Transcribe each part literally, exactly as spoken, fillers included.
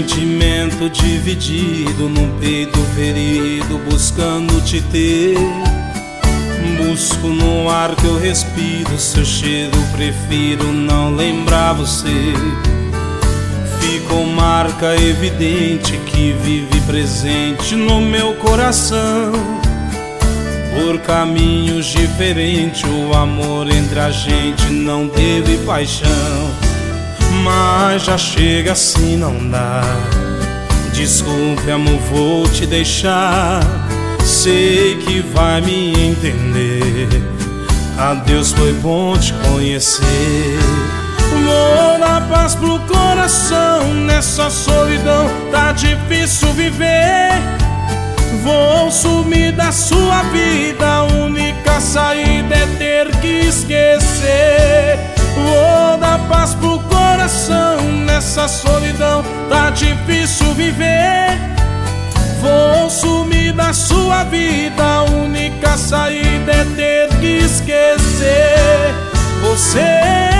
sentimento dividido, num peito ferido, buscando te ter. Busco no ar que eu respiro, seu cheiro prefiro não lembrar você. Ficou marca evidente que vive presente no meu coração. Por caminhos diferentes o amor entre a gente não teve paixão. Mas já chega assim, não dá. Desculpe amor, vou te deixar. Sei que vai me entender. Adeus, foi bom te conhecer. Vou dar paz pro coração, nessa solidão tá difícil viver. Vou sumir da sua vida, a única saída é ter que esquecer. Vou dar paz pro coração, nessa solidão tá difícil viver. Vou sumir da sua vida, a única saída é ter que esquecer. Você,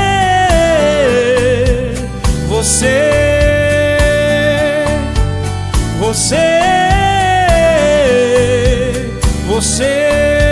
você, você, você.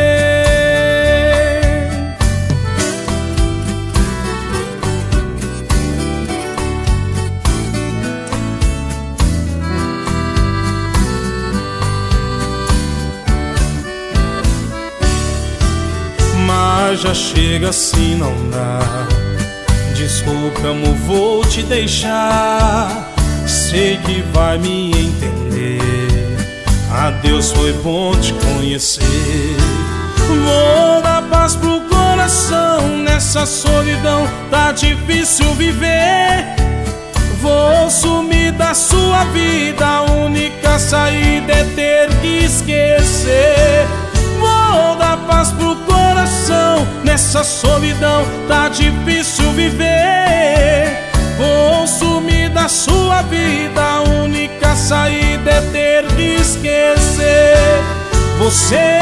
Mas já chega assim, não dá. Desculpa amor, vou te deixar. Sei que vai me entender. Adeus, foi bom te conhecer. Vou dar paz pro coração, nessa solidão tá difícil viver. Vou sumir da sua vida, a única saída é ter que esquecer. Vou dar paz pro coração, nessa solidão tá difícil viver. Vou sumir da sua vida, a única saída é ter que esquecer. Você,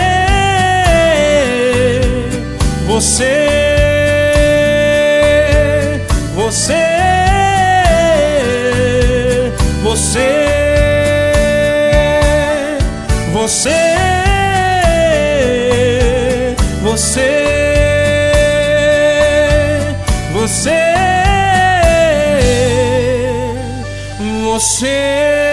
você, você, você, você, você, você, você.